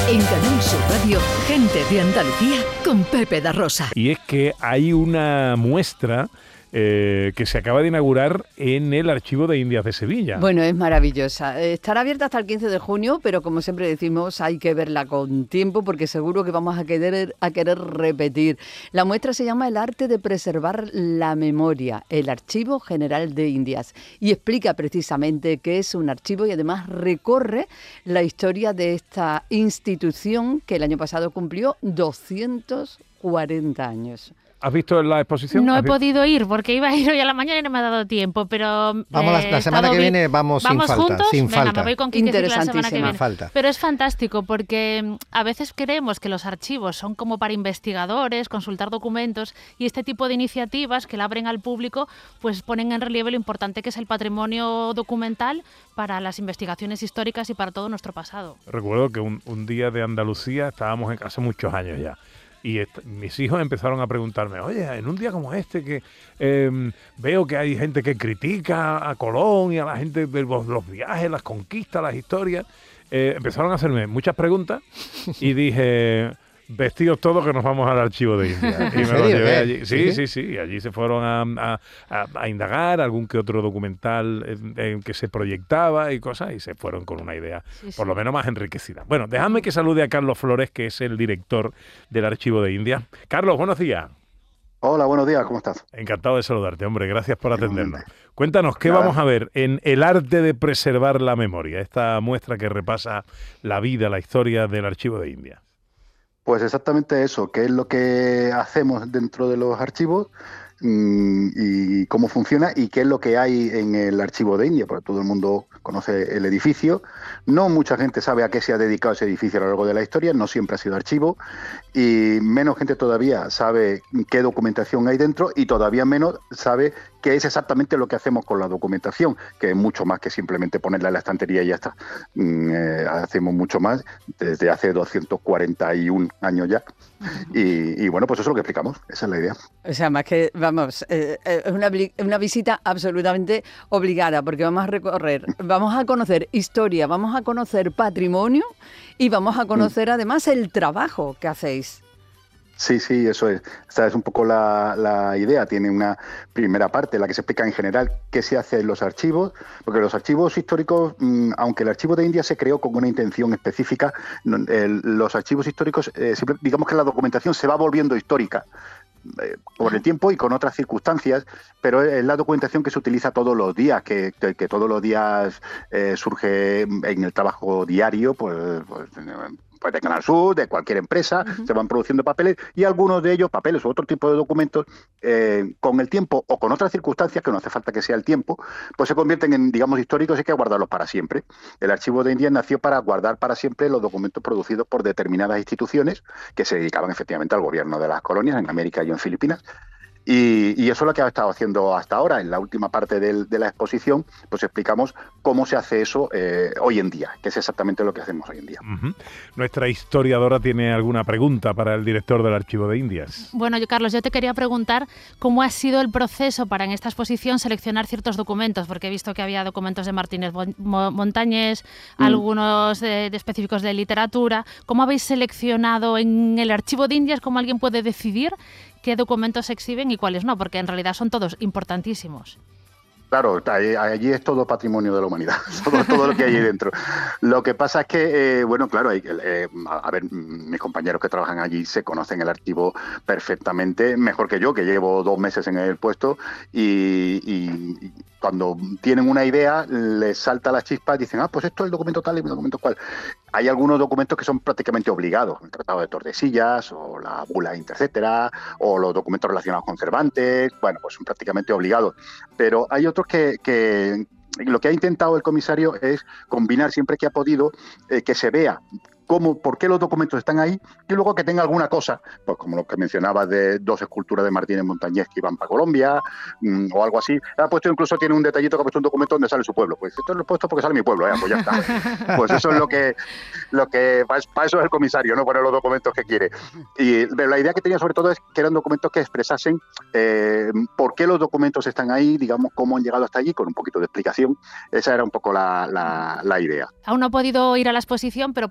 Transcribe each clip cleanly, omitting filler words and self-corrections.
En Canal Sur Radio, Gente de Andalucía con Pepe da Rosa. Y es que hay una muestra que se acaba de inaugurar en el Archivo de Indias de Sevilla. Bueno, es maravillosa. Estará abierta hasta el 15 de junio, pero como siempre decimos, hay que verla con tiempo porque seguro que vamos a querer repetir. La muestra se llama El arte de preservar la memoria, el Archivo General de Indias, y explica precisamente qué es un archivo y además recorre la historia de esta institución que el año pasado cumplió 240 años. ¿Has visto la exposición? No he podido ir porque iba a ir hoy a la mañana y no me ha dado tiempo, pero... Vamos la semana que viene, vamos sin falta. ¿Juntos? Sin Venga, falta. Me voy con Quique la semana que Interesantísima. viene. Falta. Pero es fantástico porque a veces creemos que los archivos son como para investigadores, consultar documentos, y este tipo de iniciativas que la abren al público pues ponen en relieve lo importante que es el patrimonio documental para las investigaciones históricas y para todo nuestro pasado. Recuerdo que un día de Andalucía estábamos en casa muchos años ya. Y mis hijos empezaron a preguntarme, oye, en un día como este que veo que hay gente que critica a Colón y a la gente de los viajes, las conquistas, las historias, empezaron a hacerme muchas preguntas y dije, vestidos todos que nos vamos al Archivo de Indias. Y me los llevé allí. Sí. Y allí se fueron a indagar algún que otro documental en que se proyectaba y cosas, y se fueron con una idea por lo menos más enriquecida. Bueno, dejadme que salude a Carlos Flores, que es el director del Archivo de Indias. Carlos, buenos días. Hola, buenos días, ¿cómo estás? Encantado de saludarte, hombre, gracias por atendernos. Cuéntanos, ¿qué vamos a ver en El arte de preservar la memoria? Esta muestra que repasa la vida, la historia del Archivo de Indias. Pues exactamente eso, qué es lo que hacemos dentro de los archivos y cómo funciona y qué es lo que hay en el Archivo de India, porque todo el mundo conoce el edificio. No mucha gente sabe a qué se ha dedicado ese edificio a lo largo de la historia, no siempre ha sido archivo, y menos gente todavía sabe qué documentación hay dentro y todavía menos sabe qué es exactamente lo que hacemos con la documentación, que es mucho más que simplemente ponerla en la estantería y ya está. Hacemos mucho más desde hace 241 años ya. Y bueno, pues eso es lo que explicamos, esa es la idea. O sea, más que, vamos, es una visita absolutamente obligada, porque vamos a recorrer, vamos a conocer historia, vamos a conocer patrimonio y vamos a conocer además el trabajo que hacéis. Sí, eso es. Esta es un poco la idea. Tiene una primera parte en la que se explica en general qué se hace en los archivos, porque los archivos históricos, aunque el Archivo de India se creó con una intención específica, los archivos históricos, digamos que la documentación se va volviendo histórica por el tiempo y con otras circunstancias, pero es la documentación que se utiliza todos los días, que todos los días surge en el trabajo diario, pues de Canal Sur, de cualquier empresa, se van produciendo papeles y algunos de ellos, papeles u otro tipo de documentos, con el tiempo o con otras circunstancias, que no hace falta que sea el tiempo, pues se convierten en, digamos, históricos y hay que guardarlos para siempre. El Archivo de Indias nació para guardar para siempre los documentos producidos por determinadas instituciones que se dedicaban efectivamente al gobierno de las colonias en América y en Filipinas. Y eso es lo que ha estado haciendo hasta ahora. En la última parte de la exposición, pues explicamos cómo se hace eso hoy en día, que es exactamente lo que hacemos hoy en día. Nuestra historiadora tiene alguna pregunta para el director del Archivo de Indias. Bueno, Carlos, yo te quería preguntar cómo ha sido el proceso para en esta exposición seleccionar ciertos documentos, porque he visto que había documentos de Martínez Montañés, algunos de específicos de literatura. ¿Cómo habéis seleccionado en el Archivo de Indias? ¿Cómo alguien puede decidir qué documentos se exhiben y cuáles no? Porque en realidad son todos importantísimos. Claro, allí es todo patrimonio de la humanidad, todo lo que hay ahí dentro. Lo que pasa es que, bueno, claro, a ver, mis compañeros que trabajan allí se conocen el archivo perfectamente, mejor que yo, que llevo 2 meses en el puesto, y cuando tienen una idea, les salta la chispa y dicen, pues esto es el documento tal y el documento cual. Hay algunos documentos que son prácticamente obligados, el Tratado de Tordesillas, o la Bula Intercetera, o los documentos relacionados con Cervantes, bueno, pues son prácticamente obligados. Pero hay otros que lo que ha intentado el comisario es combinar siempre que ha podido, que se vea por qué los documentos están ahí y luego que tenga alguna cosa, pues como lo que mencionabas de 2 esculturas de Martínez Montañés que iban para Colombia o algo así. Ha puesto, incluso tiene un detallito que ha puesto un documento donde sale su pueblo. Pues esto lo he puesto porque sale mi pueblo, pues ya está. Pues eso es lo que para eso es el comisario, ¿no? Poner los documentos que quiere. Pero la idea que tenía sobre todo es que eran documentos que expresasen por qué los documentos están ahí, digamos, cómo han llegado hasta allí, con un poquito de explicación. Esa era un poco la idea. Aún no he podido ir a la exposición, pero por lo que he leído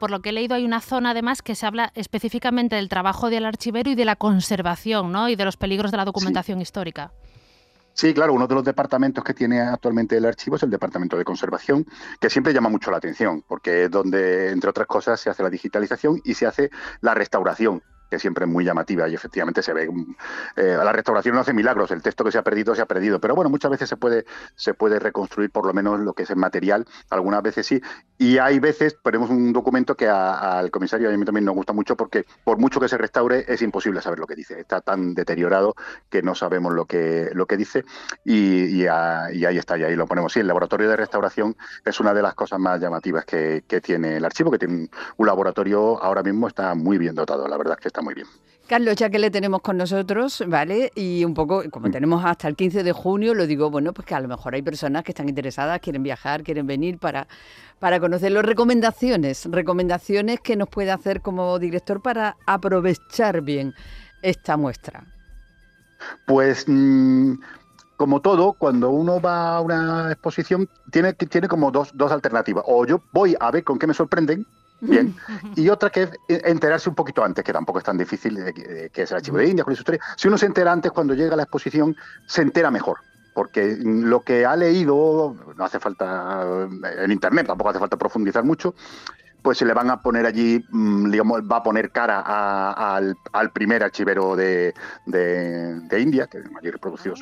leído, hay una zona además que se habla específicamente del trabajo del archivero y de la conservación, ¿no? Y de los peligros de la documentación histórica. Sí, claro, uno de los departamentos que tiene actualmente el archivo es el departamento de conservación, que siempre llama mucho la atención, porque es donde, entre otras cosas, se hace la digitalización y se hace la restauración, que siempre es muy llamativa y efectivamente se ve. La restauración no hace milagros, el texto que se ha perdido, pero bueno, muchas veces se puede reconstruir por lo menos lo que es el material, algunas veces sí, y hay veces, ponemos un documento que al comisario y a mí también nos gusta mucho, porque por mucho que se restaure es imposible saber lo que dice, está tan deteriorado que no sabemos lo que dice, y ahí está, y ahí lo ponemos. Sí, el laboratorio de restauración es una de las cosas más llamativas que tiene el archivo, que tiene un laboratorio ahora mismo, está muy bien dotado, la verdad es que está muy bien. Carlos, ya que le tenemos con nosotros, ¿vale? Y un poco, como tenemos hasta el 15 de junio, lo digo, bueno, pues que a lo mejor hay personas que están interesadas, quieren viajar, quieren venir para conocerlo. Recomendaciones que nos puede hacer como director para aprovechar bien esta muestra. Pues como todo, cuando uno va a una exposición, tiene como dos alternativas. O yo voy a ver con qué me sorprenden, bien, y otra que es enterarse un poquito antes, que tampoco es tan difícil, que es el Archivo de India, con su historia. Si uno se entera antes, cuando llega a la exposición, se entera mejor. Porque lo que ha leído, no hace falta en Internet, tampoco hace falta profundizar mucho, pues se le van a poner allí, digamos, va a poner cara al primer archivero de India, que allí reprodució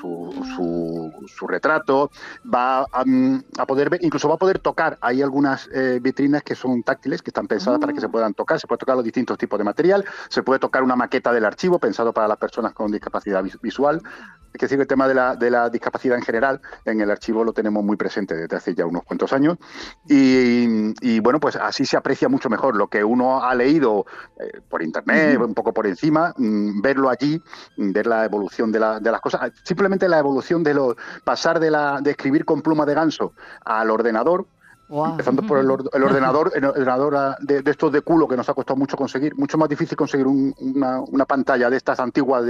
su retrato, va a poder ver, incluso va a poder tocar. Hay algunas vitrinas que son táctiles, que están pensadas para que se puedan tocar, se puede tocar los distintos tipos de material, se puede tocar una maqueta del archivo pensado para las personas con discapacidad visual. Es decir, el tema de la discapacidad en general en el archivo lo tenemos muy presente desde hace ya unos cuantos años, y bueno, pues así se aprecia mucho mejor lo que uno ha leído por internet, un poco por encima, verlo allí, ver la evolución de las cosas, simplemente la evolución de pasar de escribir con pluma de ganso al ordenador. Wow. Empezando por el ordenador de estos de culo, que nos ha costado mucho conseguir, mucho más difícil conseguir una pantalla de estas antiguas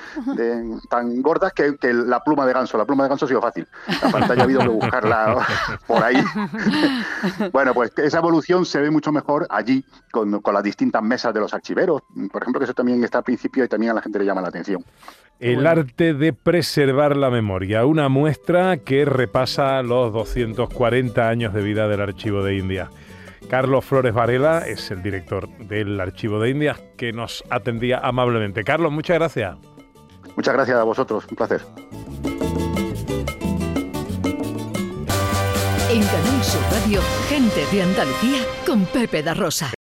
tan gordas que la pluma de ganso. La pluma de ganso ha sido fácil, la pantalla ha habido que buscarla por ahí. Bueno, pues esa evolución se ve mucho mejor allí con las distintas mesas de los archiveros, por ejemplo, que eso también está al principio y también a la gente le llama la atención. El arte de preservar la memoria, una muestra que repasa los 240 años de vida del Archivo de India. Carlos Flores Varela es el director del Archivo de India, que nos atendía amablemente. Carlos, muchas gracias. Muchas gracias a vosotros, un placer. En Canal Sur Radio, Gente de Andalucía con Pepe da Rosa.